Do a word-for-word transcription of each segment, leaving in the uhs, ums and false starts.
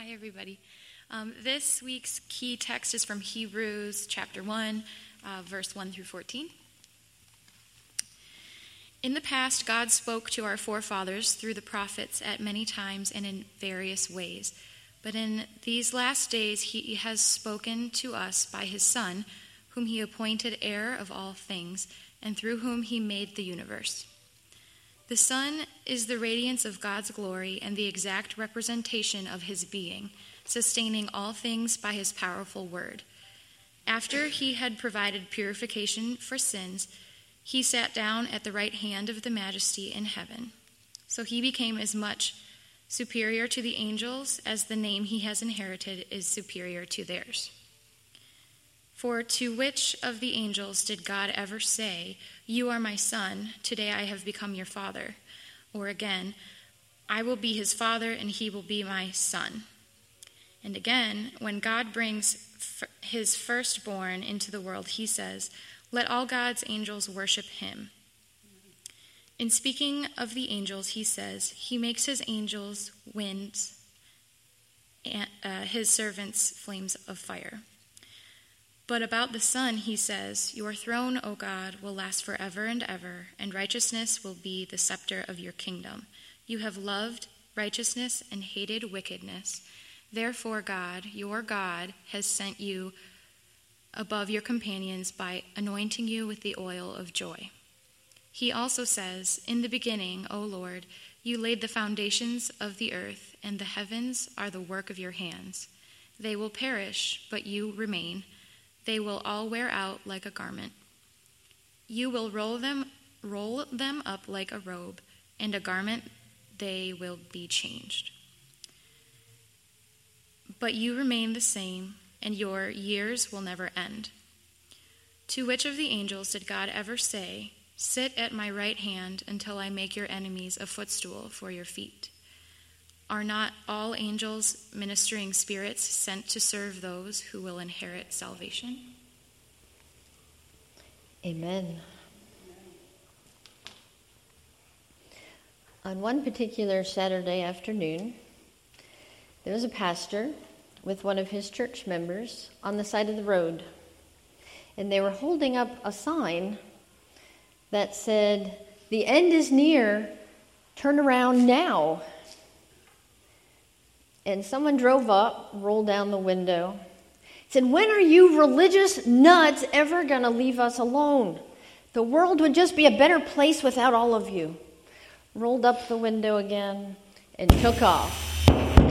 Hi, everybody. Um, this week's key text is from Hebrews chapter one, uh, verse one through fourteen. In the past, God spoke to our forefathers through the prophets at many times and in various ways. But in these last days, he has spoken to us by his Son, whom he appointed heir of all things, and through whom he made the universe. The Son is the radiance of God's glory and the exact representation of his being, sustaining all things by his powerful word. After he had provided purification for sins, he sat down at the right hand of the Majesty in heaven. So he became as much superior to the angels as the name he has inherited is superior to theirs. For to which of the angels did God ever say, "You are my son, today I have become your father"? Or again, "I will be his father and he will be my son"? And again, when God brings f- his firstborn into the world, he says, "Let all God's angels worship him." In speaking of the angels, he says, "He makes his angels winds, and uh, his servants flames of fire." But about the Son, he says, "Your throne, O God, will last forever and ever, and righteousness will be the scepter of your kingdom. You have loved righteousness and hated wickedness. Therefore, God, your God, has sent you above your companions by anointing you with the oil of joy." He also says, "In the beginning, O Lord, you laid the foundations of the earth, and the heavens are the work of your hands. They will perish, but you remain. They will all wear out like a garment. You will roll them, roll them up like a robe, and a garment they will be changed. But you remain the same, and your years will never end." To which of the angels did God ever say, "Sit at my right hand until I make your enemies a footstool for your feet"? Are not all angels ministering spirits sent to serve those who will inherit salvation? Amen. On one particular Saturday afternoon, there was a pastor with one of his church members on the side of the road, and they were holding up a sign that said, "The end is near, turn around now." And someone drove up, rolled down the window, said, "When are you religious nuts ever going to leave us alone? The world would just be a better place without all of you." Rolled up the window again and took off.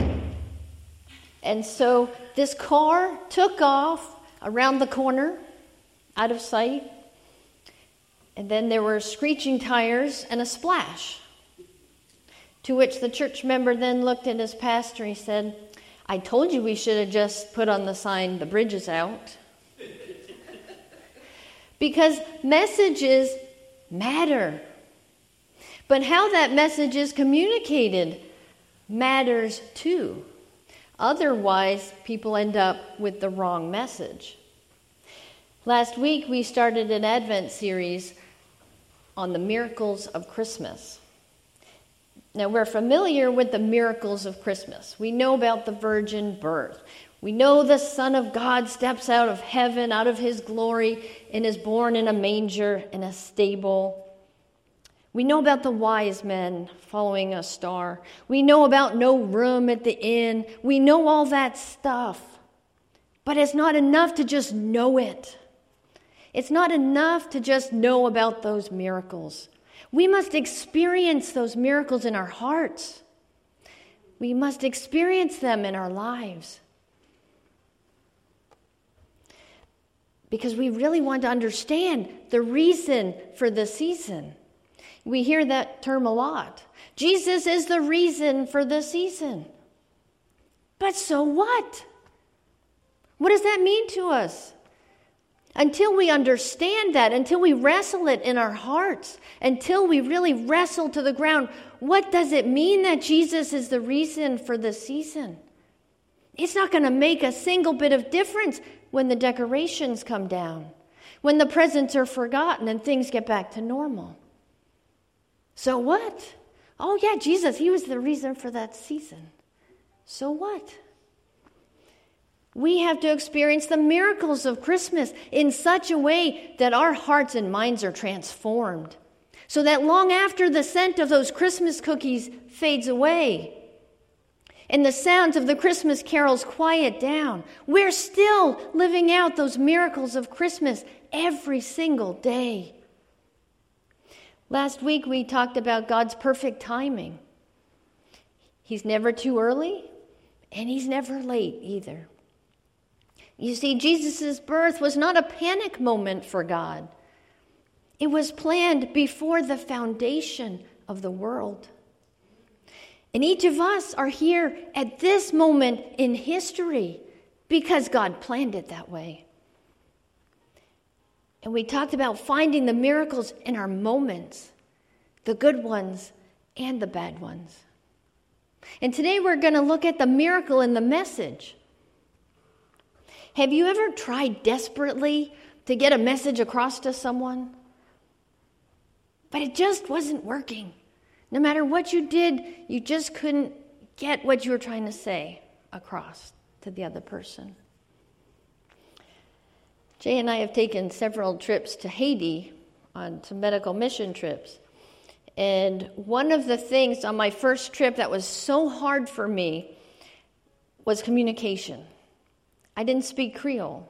And so this car took off around the corner, out of sight. And then there were screeching tires and a splash. To which the church member then looked at his pastor. He said, "I told you we should have just put on the sign, 'The bridge is out.'" Because messages matter. But how that message is communicated matters too. Otherwise, people end up with the wrong message. Last week, we started an Advent series on the miracles of Christmas. Now, we're familiar with the miracles of Christmas. We know about the virgin birth. We know the Son of God steps out of heaven, out of his glory, and is born in a manger, in a stable. We know about the wise men following a star. We know about no room at the inn. We know all that stuff. But it's not enough to just know it. It's not enough to just know about those miracles. We must experience those miracles in our hearts. We must experience them in our lives. Because we really want to understand the reason for the season. We hear that term a lot. Jesus is the reason for the season. But so what? What does that mean to us? Until we understand that, until we wrestle it in our hearts, until we really wrestle to the ground, what does it mean that Jesus is the reason for the season? It's not going to make a single bit of difference when the decorations come down, when the presents are forgotten and things get back to normal. So what? Oh yeah, Jesus, he was the reason for that season. So what? We have to experience the miracles of Christmas in such a way that our hearts and minds are transformed, so that long after the scent of those Christmas cookies fades away and the sounds of the Christmas carols quiet down, we're still living out those miracles of Christmas every single day. Last week we talked about God's perfect timing. He's never too early, and he's never late either. You see, Jesus' birth was not a panic moment for God. It was planned before the foundation of the world. And each of us are here at this moment in history because God planned it that way. And we talked about finding the miracles in our moments, the good ones and the bad ones. And today we're going to look at the miracle in the message. Have you ever tried desperately to get a message across to someone? But it just wasn't working. No matter what you did, you just couldn't get what you were trying to say across to the other person. Jay and I have taken several trips to Haiti on some medical mission trips. And one of the things on my first trip that was so hard for me was communication. I didn't speak Creole.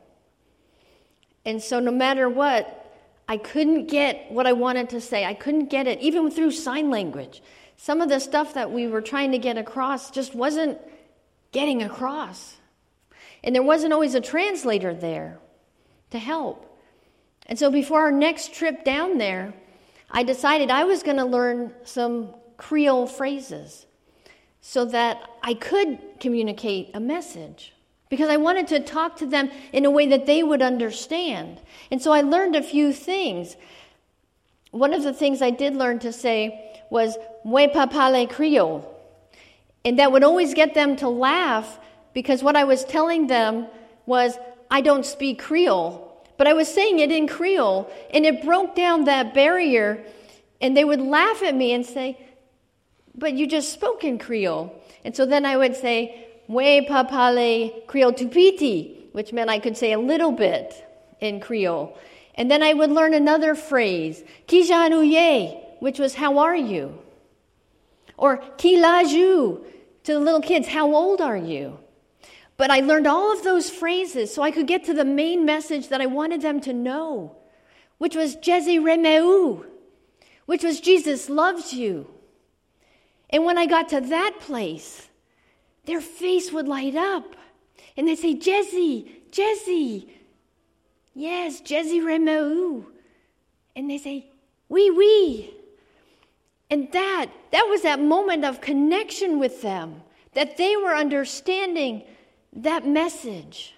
And so no matter what, I couldn't get what I wanted to say. I couldn't get it, even through sign language. Some of the stuff that we were trying to get across just wasn't getting across. And there wasn't always a translator there to help. And so before our next trip down there, I decided I was going to learn some Creole phrases so that I could communicate a message, because I wanted to talk to them in a way that they would understand. And so I learned a few things. One of the things I did learn to say was, "Moi pas parler Creole." And that would always get them to laugh, because what I was telling them was, I don't speak Creole. But I was saying it in Creole, and it broke down that barrier, and they would laugh at me and say, "But you just spoke in Creole." And so then I would say, "Moi pas parler Creole tout petit," which meant I could say a little bit in Creole. And then I would learn another phrase, "Qui j'ennuie," which was, "How are you?" Or "Qui l'âge you?" to the little kids, "How old are you?" But I learned all of those phrases so I could get to the main message that I wanted them to know, which was Jésus remeu, which was Jesus loves you. And when I got to that place, their face would light up. And they'd say, "Jésus, Jésus." "Yes, Jésus remeu." And they say, "Oui, oui." And that, that was that moment of connection with them, that they were understanding that message.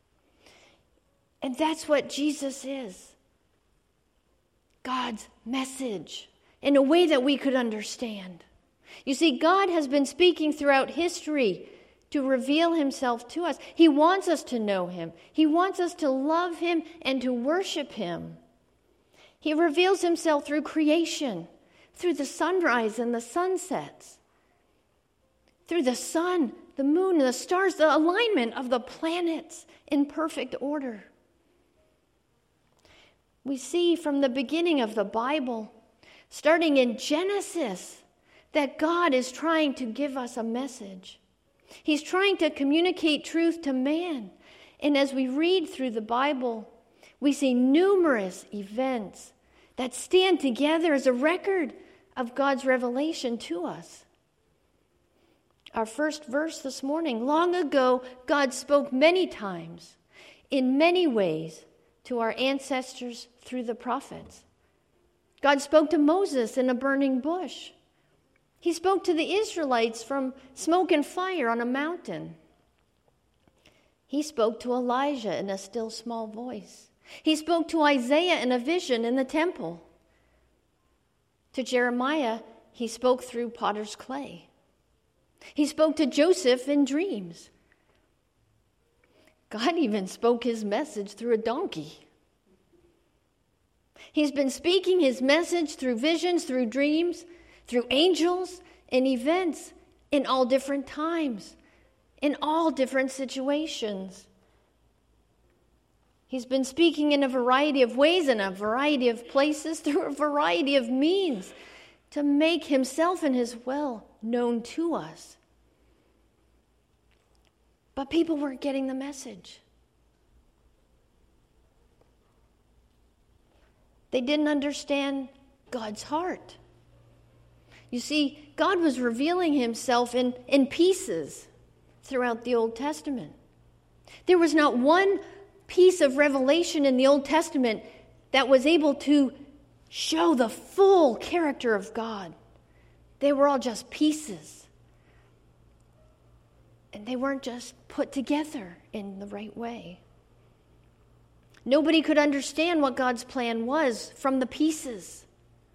And that's what Jesus is. God's message in a way that we could understand. You see, God has been speaking throughout history to reveal himself to us. He wants us to know him. He wants us to love him and to worship him. He reveals himself through creation, through the sunrise and the sunsets, through the sun, the moon, and the stars, the alignment of the planets in perfect order. We see from the beginning of the Bible, starting in Genesis, that God is trying to give us a message. He's trying to communicate truth to man. And as we read through the Bible, we see numerous events that stand together as a record of God's revelation to us. Our first verse this morning, long ago, God spoke many times, in many ways, to our ancestors through the prophets. God spoke to Moses in a burning bush. He spoke to the Israelites from smoke and fire on a mountain. He spoke to Elijah in a still small voice. He spoke to Isaiah in a vision in the temple. To Jeremiah, he spoke through potter's clay. He spoke to Joseph in dreams. God even spoke his message through a donkey. He's been speaking his message through visions, through dreams, through angels and events in all different times, in all different situations. He's been speaking in a variety of ways, in a variety of places, through a variety of means to make himself and his will known to us. But people weren't getting the message. They didn't understand God's heart. You see, God was revealing himself in, in pieces throughout the Old Testament. There was not one piece of revelation in the Old Testament that was able to show the full character of God. They were all just pieces. And they weren't just put together in the right way. Nobody could understand what God's plan was from the pieces.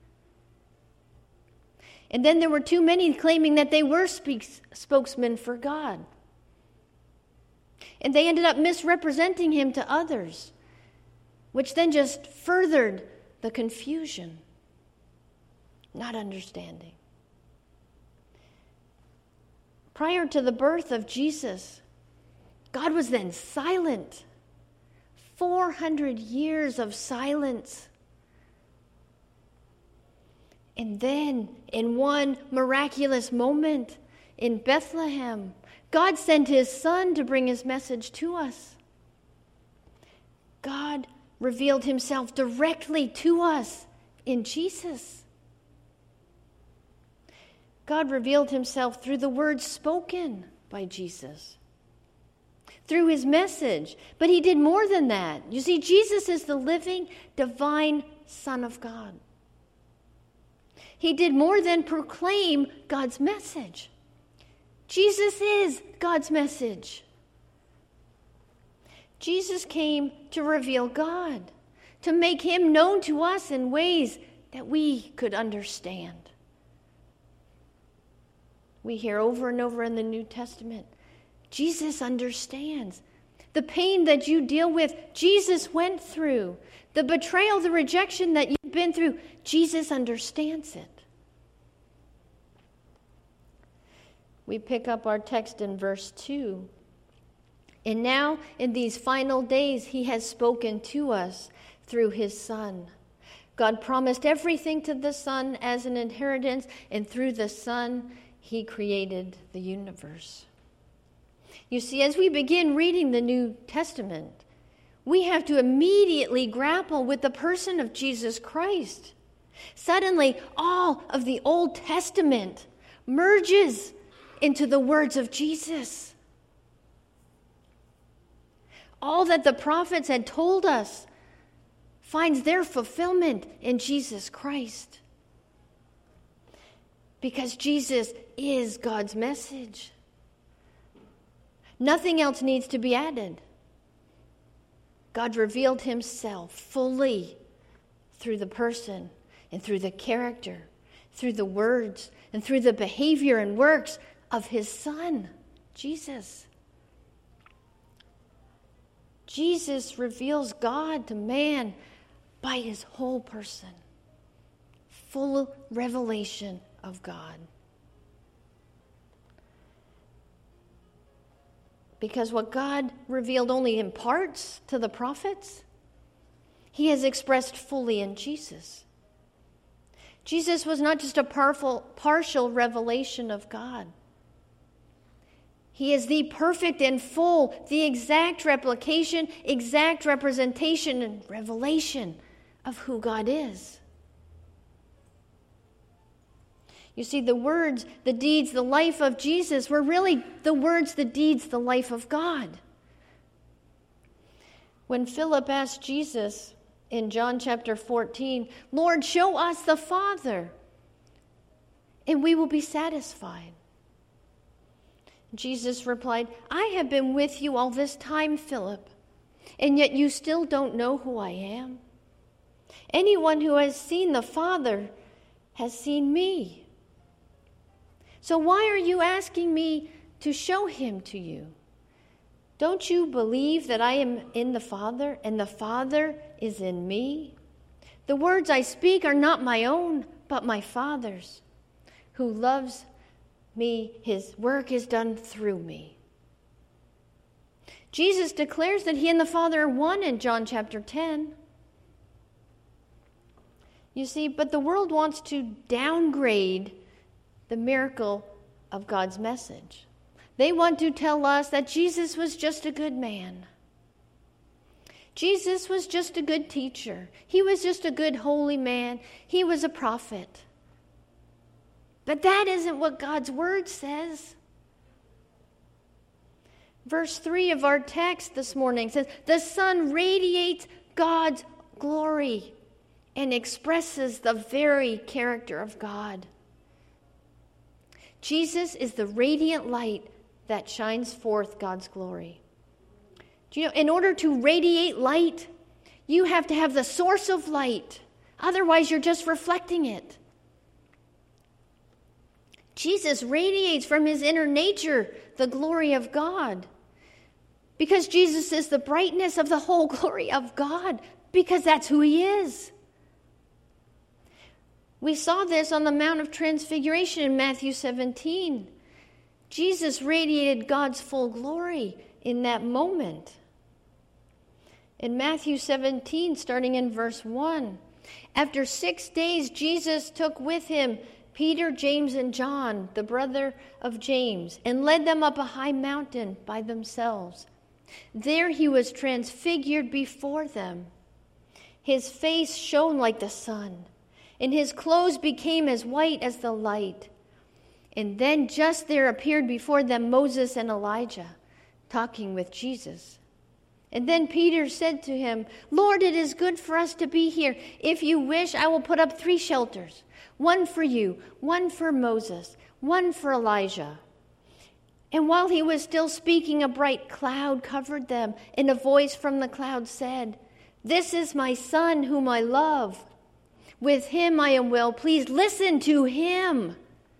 And then there were too many claiming that they were speaks, spokesmen for God. And they ended up misrepresenting him to others, which then just furthered the confusion, not understanding. Prior to the birth of Jesus, God was then silent. four hundred years of silence. And then, in one miraculous moment in Bethlehem, God sent his Son to bring his message to us. God revealed himself directly to us in Jesus. God revealed himself through the words spoken by Jesus, through his message. But he did more than that. You see, Jesus is the living, divine Son of God. He did more than proclaim God's message. Jesus is God's message. Jesus came to reveal God, to make him known to us in ways that we could understand. We hear over and over in the New Testament, Jesus understands. The pain that you deal with, Jesus went through. The betrayal, the rejection that you've been through, Jesus understands it. We pick up our text in verse two. And now, in these final days, he has spoken to us through his Son. God promised everything to the Son as an inheritance, and through the Son, he created the universe. You see, as we begin reading the New Testament, we have to immediately grapple with the person of Jesus Christ. Suddenly, all of the Old Testament merges into the words of Jesus. All that the prophets had told us finds their fulfillment in Jesus Christ. Because Jesus is God's message. Nothing else needs to be added. God revealed himself fully through the person and through the character, through the words, and through the behavior and works of his Son, Jesus. Jesus reveals God to man by his whole person. Full revelation of God. Because what God revealed only in parts to the prophets, he has expressed fully in Jesus. Jesus was not just a powerful, partial revelation of God. He is the perfect and full, the exact replication, exact representation and revelation of who God is. You see, the words, the deeds, the life of Jesus were really the words, the deeds, the life of God. When Philip asked Jesus in John chapter fourteen, "Lord, show us the Father, and we will be satisfied." Jesus replied, "I have been with you all this time, Philip, and yet you still don't know who I am. Anyone who has seen the Father has seen me. So why are you asking me to show him to you? Don't you believe that I am in the Father and the Father is in me? The words I speak are not my own, but my Father's, who loves me. His work is done through me." Jesus declares that he and the Father are one in John chapter ten. You see, but the world wants to downgrade the miracle of God's message. They want to tell us that Jesus was just a good man. Jesus was just a good teacher. He was just a good holy man. He was a prophet. But that isn't what God's word says. Verse three of our text this morning says, the Son radiates God's glory and expresses the very character of God. Jesus is the radiant light that shines forth God's glory. Do you know, in order to radiate light, you have to have the source of light. Otherwise, you're just reflecting it. Jesus radiates from his inner nature the glory of God. Because Jesus is the brightness of the whole glory of God. Because that's who he is. We saw this on the Mount of Transfiguration in Matthew seventeen. Jesus radiated God's full glory in that moment. In Matthew seventeen, starting in verse one, after six days, Jesus took with him Peter, James, and John, the brother of James, and led them up a high mountain by themselves. There he was transfigured before them. His face shone like the sun, and his clothes became as white as the light. And then just there appeared before them Moses and Elijah, talking with Jesus. And then Peter said to him, Lord, it is good for us to be here. If you wish, I will put up three shelters, one for you, one for Moses, one for Elijah. And while he was still speaking, a bright cloud covered them, and a voice from the cloud said, This is my Son whom I love. With him I am well pleased. Listen to him.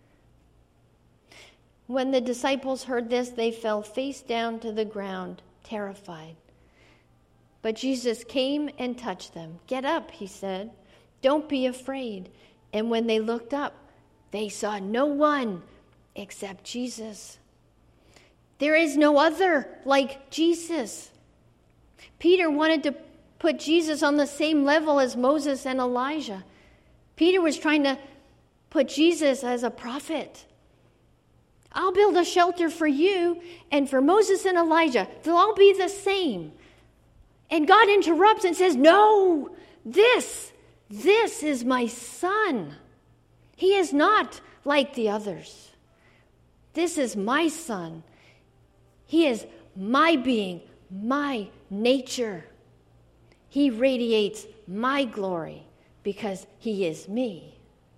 When the disciples heard this, they fell face down to the ground, terrified. But Jesus came and touched them. Get up, he said. Don't be afraid. And when they looked up, they saw no one except Jesus. There is no other like Jesus. Peter wanted to put Jesus on the same level as Moses and Elijah. Peter was trying to put Jesus as a prophet. I'll build a shelter for you, and for Moses and Elijah, they'll all be the same. And God interrupts and says, no, this, this is my Son. He is not like the others. This is my Son. He is my being, my nature. He radiates my glory because he is me.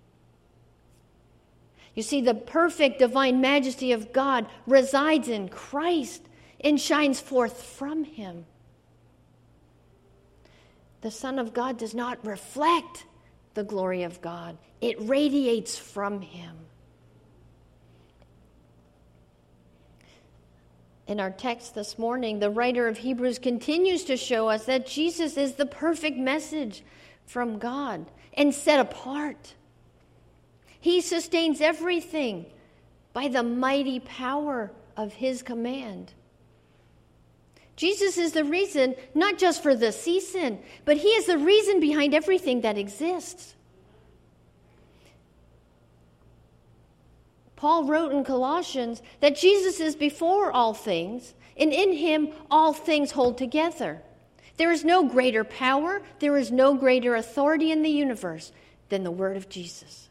You see, the perfect divine majesty of God resides in Christ and shines forth from him. The Son of God does not reflect the glory of God. It radiates from him. In our text this morning, the writer of Hebrews continues to show us that Jesus is the perfect message from God and set apart. He sustains everything by the mighty power of his command. Jesus is the reason, not just for the season, but he is the reason behind everything that exists. Paul wrote in Colossians that Jesus is before all things, and in him all things hold together. There is no greater power, there is no greater authority in the universe than the word of Jesus.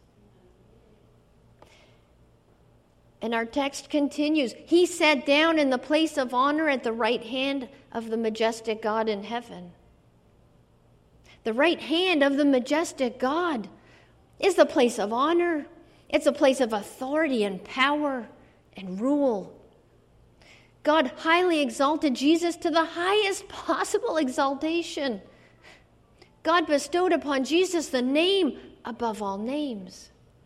And our text continues, he sat down in the place of honor at the right hand of the majestic God in heaven. The right hand of the majestic God is the place of honor. It's a place of authority and power and rule. God highly exalted Jesus to the highest possible exaltation. God bestowed upon Jesus the name above all names.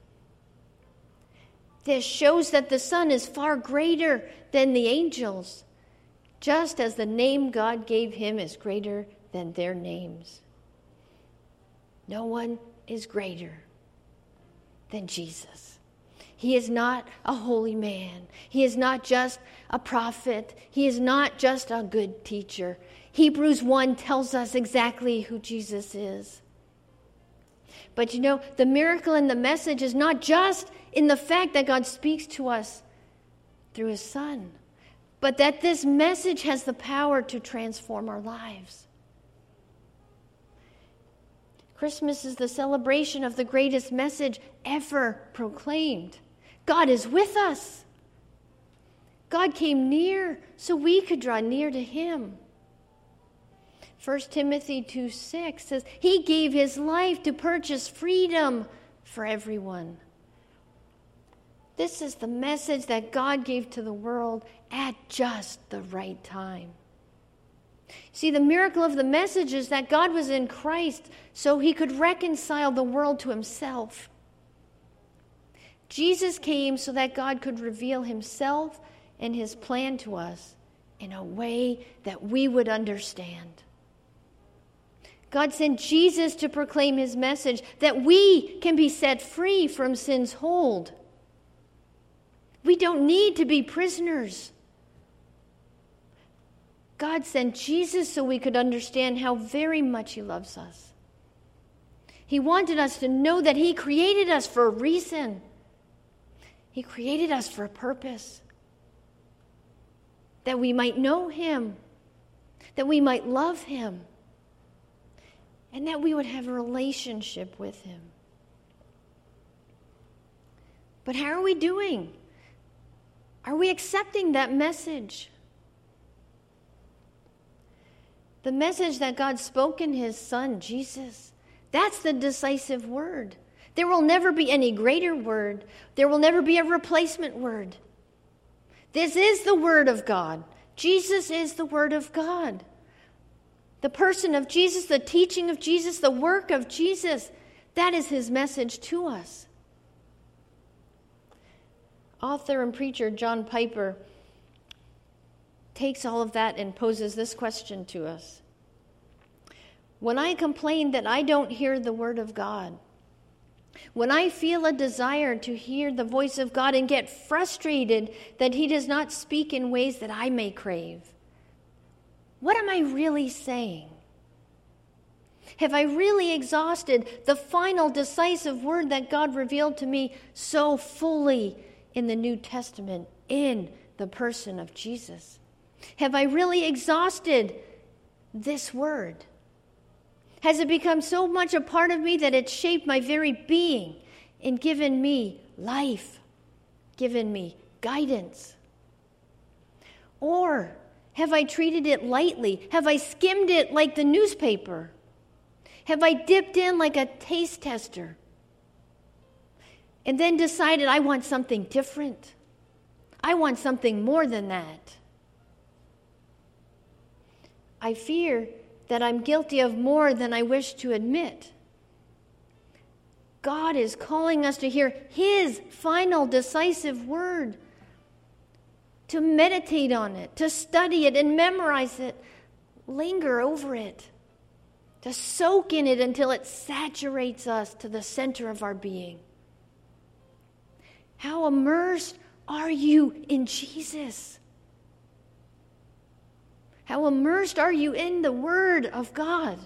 This shows that the Son is far greater than the angels, just as the name God gave him is greater than their names. No one is greater than Jesus. He He is not a holy man. He is not just a prophet. He is not just a good teacher. Hebrews one tells us exactly who Jesus is. But you know, the miracle in the message is not just in the fact that God speaks to us through his Son, but that this message has the power to transform our lives. Christmas is the celebration of the greatest message ever proclaimed. God is with us. God came near so we could draw near to him. First Timothy two six says, he gave his life to purchase freedom for everyone. This is the message that God gave to the world at just the right time. See, the miracle of the message is that God was in Christ so he could reconcile the world to himself. Jesus came so that God could reveal himself and his plan to us in a way that we would understand. God sent Jesus to proclaim his message that we can be set free from sin's hold. We don't need to be prisoners. God sent Jesus so we could understand how very much he loves us. He wanted us to know that he created us for a reason. He created us for a purpose. That we might know him, that we might love him, and that we would have a relationship with him. But how are we doing? Are we accepting that message? The message that God spoke in his Son, Jesus, that's the decisive word. There will never be any greater word. There will never be a replacement word. This is the word of God. Jesus is the word of God. The person of Jesus, the teaching of Jesus, the work of Jesus, that is his message to us. Author and preacher John Piper takes all of that and poses this question to us. When I complain that I don't hear the word of God, when I feel a desire to hear the voice of God and get frustrated that he does not speak in ways that I may crave, what am I really saying? Have I really exhausted the final decisive word that God revealed to me so fully in the New Testament, in the person of Jesus? Have I really exhausted this word? Has it become so much a part of me that it's shaped my very being and given me life, given me guidance? Or have I treated it lightly? Have I skimmed it like the newspaper? Have I dipped in like a taste tester and then decided I want something different? I want something more than that. I fear that I'm guilty of more than I wish to admit. God is calling us to hear his final decisive word, to meditate on it, to study it and memorize it, linger over it, to soak in it until it saturates us to the center of our being. How immersed are you in Jesus? How immersed are you in the Word of God?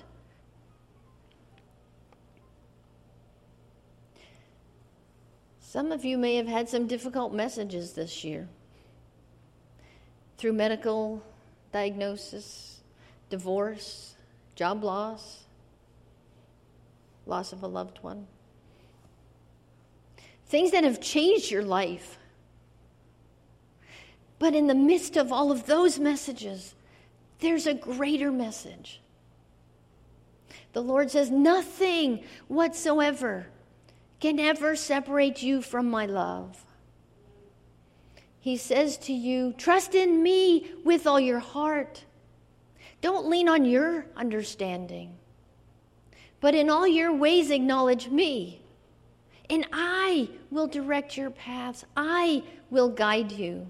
Some of you may have had some difficult messages this year through medical diagnosis, divorce, job loss, loss of a loved one. Things that have changed your life. But in the midst of all of those messages, there's a greater message. The Lord says, nothing whatsoever can ever separate you from my love. He says to you, trust in me with all your heart. Don't lean on your understanding, but in all your ways acknowledge me, and I will direct your paths. I will guide you.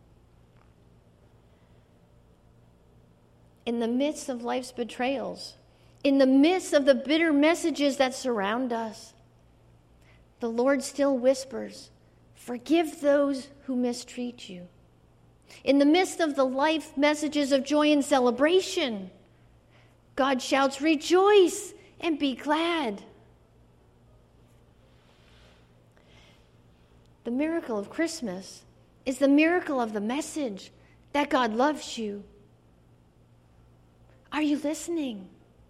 In the midst of life's betrayals, in the midst of the bitter messages that surround us, the Lord still whispers, Forgive those who mistreat you. In the midst of the life messages of joy and celebration, God shouts, rejoice and be glad. The miracle of Christmas is the miracle of the message that God loves you. Are you listening?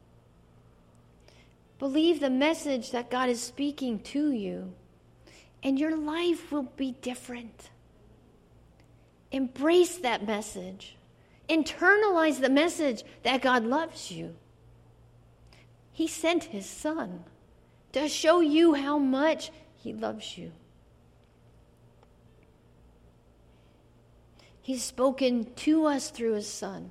Believe the message that God is speaking to you, and your life will be different. Embrace that message. Internalize the message that God loves you. He sent his Son to show you how much he loves you. He's spoken to us through his Son.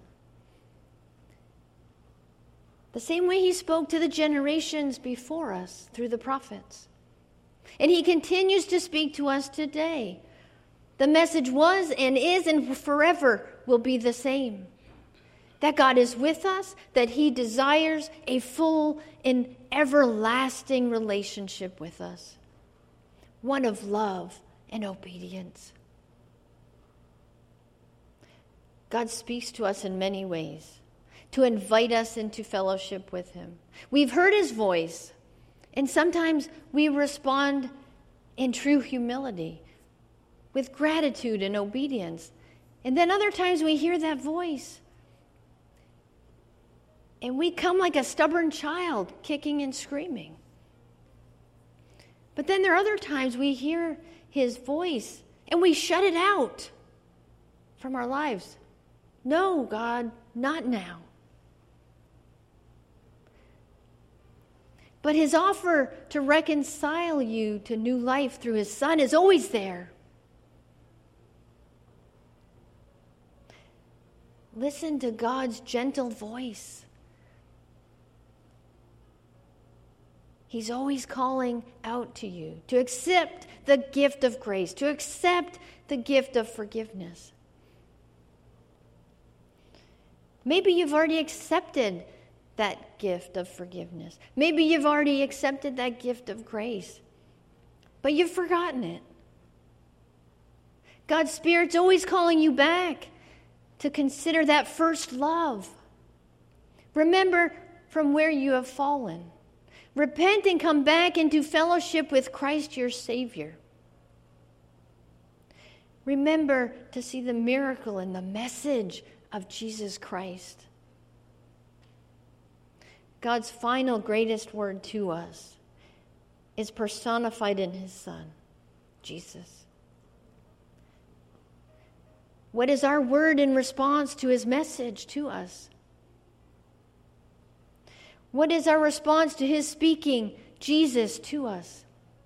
The same way he spoke to the generations before us through the prophets. And he continues to speak to us today. The message was and is and forever will be the same. That God is with us, that he desires a full and everlasting relationship with us. One of love and obedience. God speaks to us in many ways to invite us into fellowship with him. We've heard his voice, and sometimes we respond in true humility, with gratitude and obedience. And then other times we hear that voice, and we come like a stubborn child, kicking and screaming. But then there are other times we hear his voice, and we shut it out from our lives. No, God, not now. But his offer to reconcile you to new life through his Son is always there. Listen to God's gentle voice. He's always calling out to you to accept the gift of grace, to accept the gift of forgiveness. Maybe you've already accepted that gift of forgiveness. Maybe you've already accepted that gift of grace, but you've forgotten it. God's Spirit's always calling you back to consider that first love. Remember from where you have fallen. Repent and come back into fellowship with Christ your Savior. Remember to see the miracle and the message of Jesus Christ. God's final greatest word to us is personified in his Son, Jesus. What is our word in response to his message to us? What is our response to his speaking Jesus to us?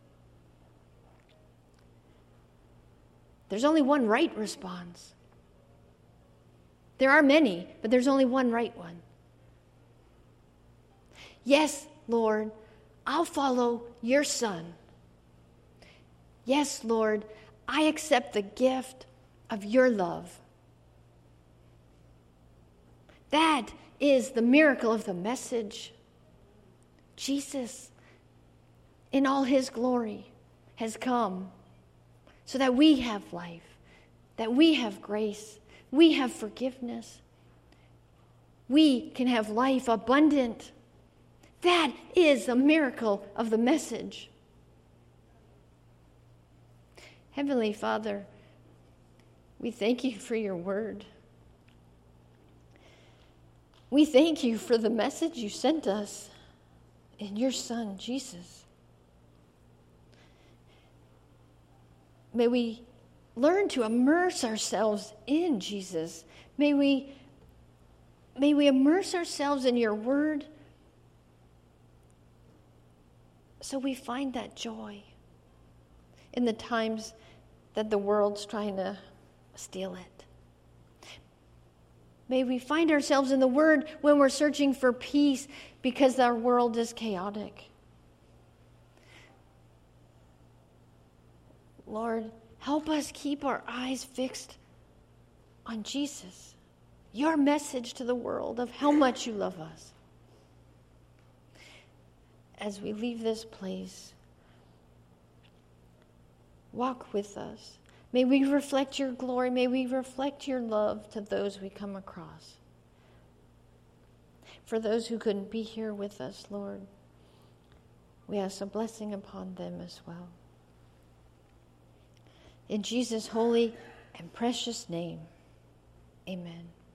There's only one right response. There are many, but there's only one right one. Yes, Lord, I'll follow your Son. Yes, Lord, I accept the gift of your love. That is the miracle of the message. Jesus, in all his glory, has come so that we have life, that we have grace, we have forgiveness. We can have life abundant. That is the miracle of the message. Heavenly Father, we thank you for your word. We thank you for the message you sent us in your Son, Jesus. May we learn to immerse ourselves in Jesus. May we, may we immerse ourselves in your word so we find that joy in the times that the world's trying to steal it. May we find ourselves in the word when we're searching for peace because our world is chaotic. Lord, help us keep our eyes fixed on Jesus, your message to the world of how much you love us. As we leave this place, Walk with us. May we reflect your glory. May we reflect your love to those we come across. For those who couldn't be here with us, Lord, we ask a blessing upon them as well. In Jesus' holy and precious name, amen.